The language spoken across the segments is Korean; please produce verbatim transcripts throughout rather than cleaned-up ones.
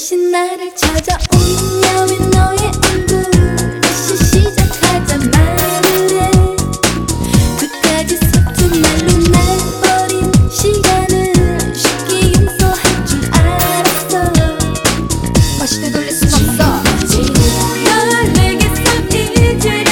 다시 나를 찾아오냐면 너의 얼굴 다시 시작하자 말을 해. 끝까지 서툰 말로 날 버린 시간을 쉽게 용서할 줄 알았어. 다시 되돌릴 순 없어. 널 내게서 잊으려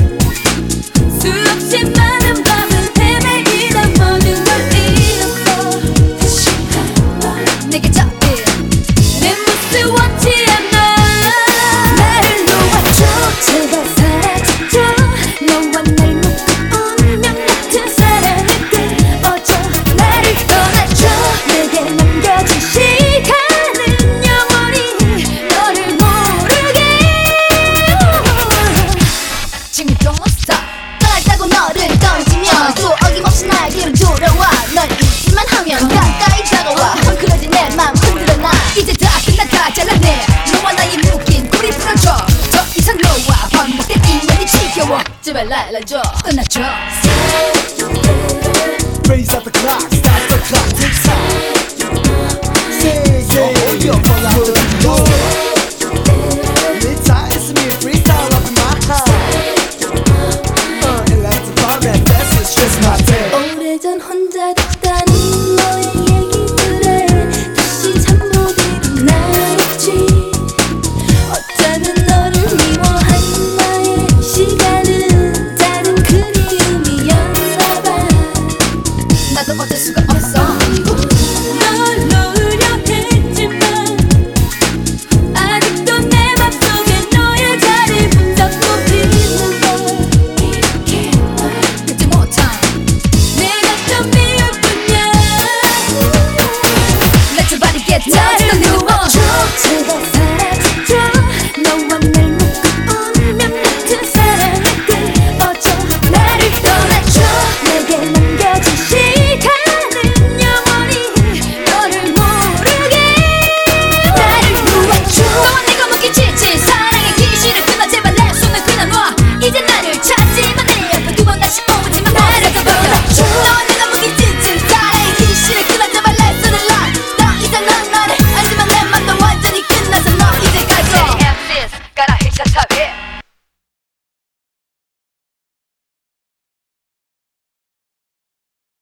수없이 많은 밤을 헤매이다 모든 걸 잃었어. 다시 한번 내게 잡힌 내 모습 원치 않아. 나를 놓아줘 제발 사라져줘. 너와 날 놓고 운명 같은 사랑을 끊어줘. 나를 떠나줘. 내게 남겨진 시간은 영원히 너를 모르게. 지금 don't stop. 떠났다고 너를 던지면 또 어김없이 날개로 돌아와. 널 잊기만 하면 가까이 다가와. 헝클어진 내 맘 흔들어 놔. 이제 다 끝나 다 잘랐네. 너와 나의 묶인 고리 풀어줘. 더 이상 너와 반복된 인연이 지겨워. 제발 날라줘. 떠나줘.